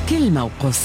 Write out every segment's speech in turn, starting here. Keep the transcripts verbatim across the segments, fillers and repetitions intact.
كلمة وقص.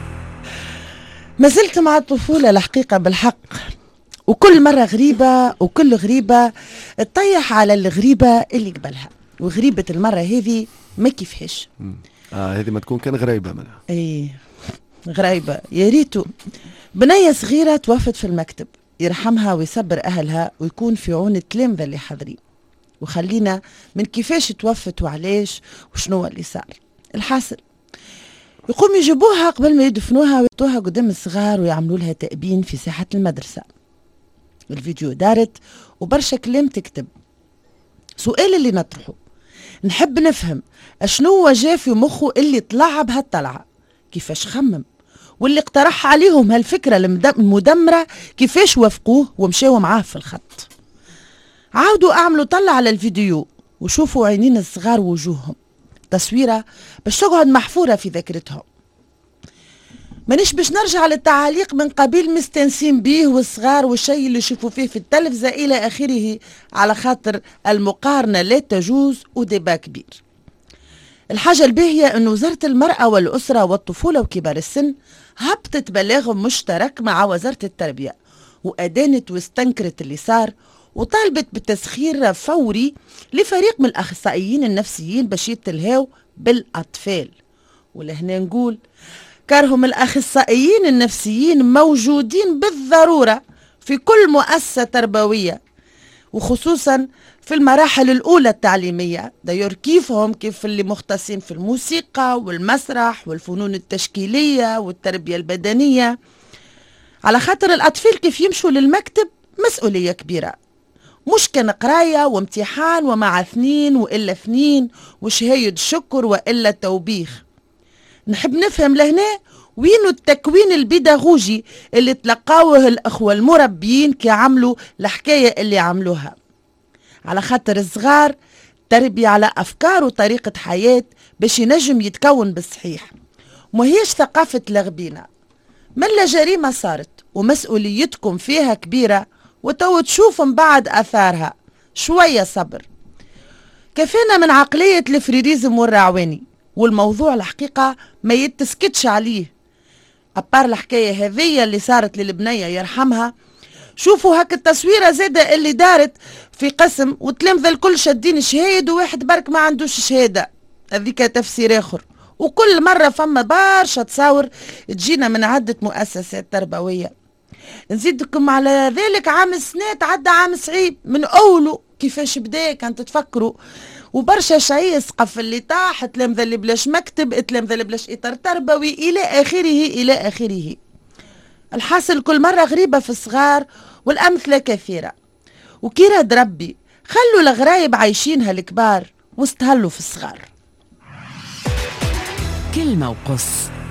ما زلت مع الطفولة الحقيقة بالحق، وكل مرة غريبة، وكل غريبة تطيح على الغريبة اللي قبلها، وغريبة المرة هذه ما كيفهاش. اه هذه ما تكون كان غريبة منها. اي غريبة يا ريتو. بنية صغيرة توفت في المكتب، يرحمها ويصبر أهلها ويكون في عون التلامذة اللي حاضرين. وخلينا من كيفاش توفت وعلاش وشنو اللي صار. الحاصل يقوم يجيبوها قبل ما يدفنوها ويحطوها قدام الصغار ويعملوا لها تأبين في ساحة المدرسة. الفيديو دارت وبرشا كلام تكتب. سؤال اللي نطرحه، نحب نفهم اشنو جا في مخه اللي طلع بهالطلعة، كيفاش خمم، واللي اقترح عليهم هالفكرة المدمرة كيفاش وافقوه ومشاو معاه في الخط. عاودوا اعملوا طلع على الفيديو وشوفوا عينين الصغار ووجوههم، تصويرة باش تقعد محفورة في ذاكرتهم. مانيش باش نرجع للتعاليق من قبيل مستنسين بيه والصغار والشيء اللي يشوفوا فيه في التلفزة إلى آخره، على خاطر المقارنة لا تجوز وديبا كبير. الحاجة الباهية أن وزارة المرأة والأسرة والطفولة وكبار السن هبطت بلاغ مشترك مع وزارة التربية، وأدانت واستنكرت اللي صار، وطالبت بالتسخير فوري لفريق من الأخصائيين النفسيين باش يتلهاو بالأطفال. ولهنا نقول كارهم الأخصائيين النفسيين موجودين بالضرورة في كل مؤسسة تربوية، وخصوصا في المراحل الأولى التعليمية. داير كيفهم كيف اللي مختصين في الموسيقى والمسرح والفنون التشكيلية والتربية البدنية، على خاطر الأطفال كيف يمشوا للمكتب مسؤولية كبيرة، مش كان قراية وامتحان ومع اثنين وإلا اثنين وشهايد شكر وإلا توبيخ. نحب نفهم لهنا وينو التكوين البيداغوجي اللي تلقاوه الأخوة المربيين كي عملوا الحكاية اللي عملوها، على خاطر الصغار تربية على أفكار وطريقة حياة باش ينجم يتكون بالصحيح، وما هيش ثقافة لغبينا. ملا جريمة صارت ومسؤوليتكم فيها كبيرة، وتو تشوفوا بعد أثارها. شوية صبر. كفانا من عقلية الفريريزم والرعواني، والموضوع الحقيقة ما يتسكتش عليه. أبار الحكاية هذية اللي صارت للبنية يرحمها، شوفوا هك التصويرة زادة اللي دارت في قسم وتلامذة الكل شادين شهايد وواحد برك ما عندوش شهادة، هذيك تفسير آخر. وكل مرة فما برشا تصاور تجينا من عدة مؤسسات تربوية. نزيدكم على ذلك عام سنات عدى عام صعيب من أوله، كيفاش بدا كانت تفكروا، وبرشا شيء سقف اللي طاح، تلامذة اللي بلاش مكتب، تلامذة اللي بلاش إطار تربوي، إلى آخره إلى آخره. الحاصل كل مرة غريبة في الصغار، والأمثلة كثيرة. وكي راد ربي خلوا الغرايب عايشينها الكبار واستهلوا في الصغار. كلمة وقص.